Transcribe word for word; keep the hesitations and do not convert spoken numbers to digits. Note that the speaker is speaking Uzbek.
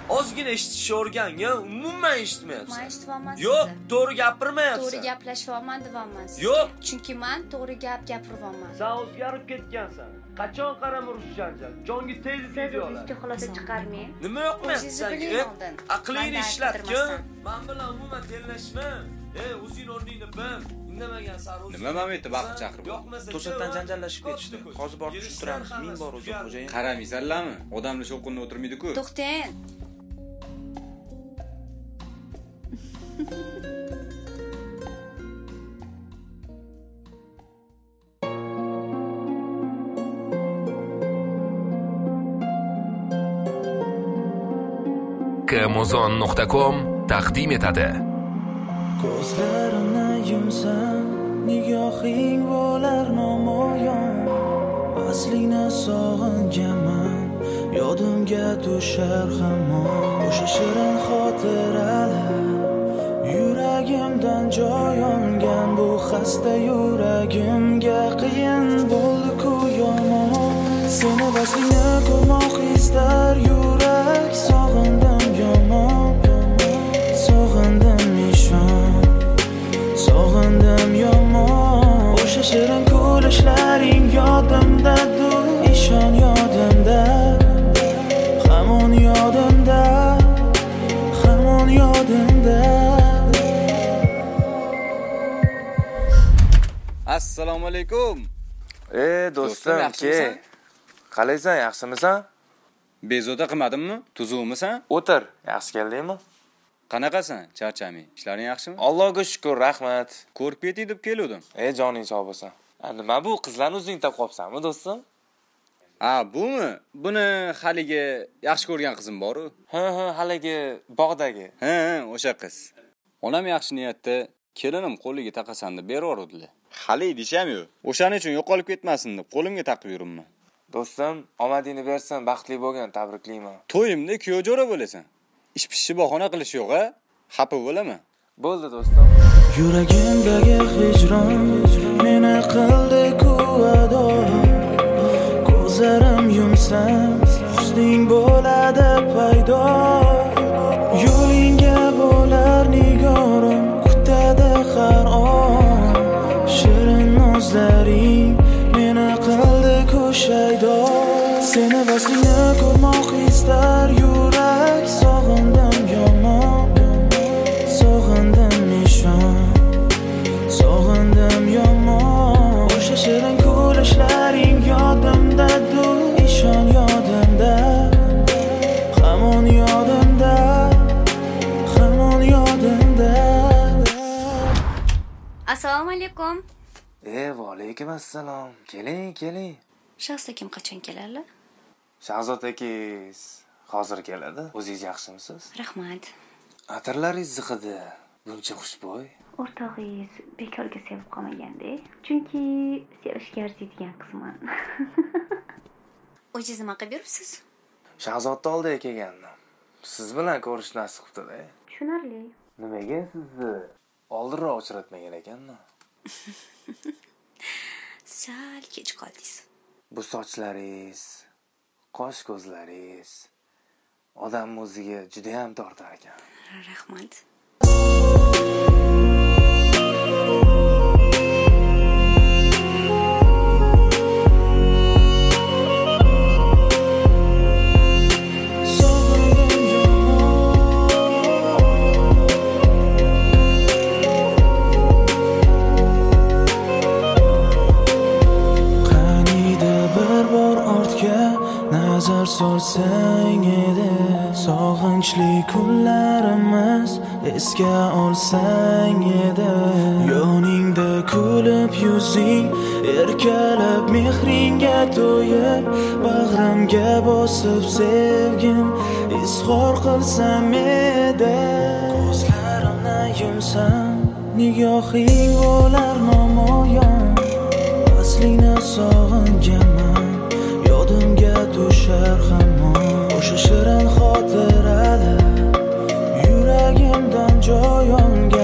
Ozgina eshitishni o'rganga, umuman eshitmayapsan. Men eshitmayapman. Yo'q, to'g'ri gapirmayapsan. To'g'ri gaplashyapman deyapman. Yo'q. Chunki men to'g'ri gap gapiryapman. Sen o'zgarib ketgansan. Qachon qarama rushancha? Jonga tez videolar. Sizga xulosa chiqarmang. Nima yo'qman senga? Aqlingni ishlatgin. Men bilan umuman tenglashma. Ey, o'zing o'rningni bil. Indamagan sari o'zing. Nima mameti vaqt chaqirib? To'satdan janjallashib ketishdi. Hozir borib tushuntiramiz. Ming bor o'zi xo'jayin. Qaramaysanlarmi? Odamlar shovqinda o'tirmaydi-ku. To'xtang. kamozon nuqta com taqdim etadi. Ko'zlarimni yumsam, nigohing bo'lar namoyon. Aslingni sog'inganman, yodimga tushar hamon. O'sha shirin xotiralar, yuragimdan joy olgan. Bu xasta yuragimga qiyin bo'ldi-ku yomon. Seni vaslingni ko'rmoq istar yurak, sog'indim yomon. Sog'indim nishon, sog'indim yomon. O'sha shirin kulishlaring yodimda, du ishon yodimda. Hamon yodimda, hamon yodimda. Assalomu alaykum. Ey do'stim, ke. Qalaysan, yaxshimisan? Bezovta qilmadimmi? Tuzukmisan? O'tir, yaxshi keldingmi? Qanaqasan? Charchaming. Ishlaring yaxshimi? Allohga shukr, rahmat. Ko'rib ketdik deb keldim. Ey joning sog' bo'lsin. Nima bu qizlarni o'zing topib qolibsanmi, do'stim? Ha, bumi? Buni haligi yaxshi ko'rgan qizim bor-ku. Ha, ha, haligi bog'dagi. Ha, ha, o'sha qiz. Onam yaxshi niyatda kelinim qo'liga taqasan deb bervordilar. Hali deysham yo'q. O'shaning uchun yo'qolib ketmasin deb qo'limga taqib yuribman. Do'stim, omadingni bersin, baxtli bo'lgan, tabriklayman. To'yimda kuyov jo'ra bo'lasan. Ish pishni bahona qilish yo'q-a? Xafa bo'laman. Bo'ldi do'stim. Yuragimdagi hijron meni qildi-ku ado. Ko'zlarim yumsam, husning bo'ladi paydo. Yo'lingga bo'lar nigorim, kutadi har on. Shirin nozlaring meni qildi-ku shaydo. Seni vaslingni ko'rmoq istar yurak, sog'indim yomon. Sog'indim nishon, sog'indim yomon. O'sha shirin kulishlaring yodimda, du ishon yodimda. Hamon yodimda, hamon yodimda. Assalomu alaykum. Ey, va alaykum assalom. Keling, keling. Shahzoda kim qachon keladi? Shahzoda akangiz hozir keladi. O'zingiz yaxshimisiz? Rahmat. Atirlaringiz ziqidi. Buncha xushbo'y. O'rtog'ingiz bekorga sevib qolmaganda, chunki sevishga arziydigan qizman. O'zingiz nima qilib yuribsiz? Shahzoda oldiga kelgandim. Siz bilan ko'rish nasib qildi-da. Tushunarli. Nimaga sizni oldinroq uchratmagan ekanman? Sal kech qoldingiz. Bu sochlaringiz, qosh ko'zlaringiz odam o'ziga juda ham tortar ekan. Rahmat. Nazar solsang edi, sog'inchli kunlarimiz esga olsang edi. Yoningda kulib yuzing, erkalab mehringga to'yib, bag'rimga bosib sevgim izhor qilsam edi. Ko'zlarimni yumsam, nigohing bo'lar namoyon. Aslingni sog'inganman, yodimga tushar hamon. O'sha shirin xotiralar, yuragimdan joy olgan.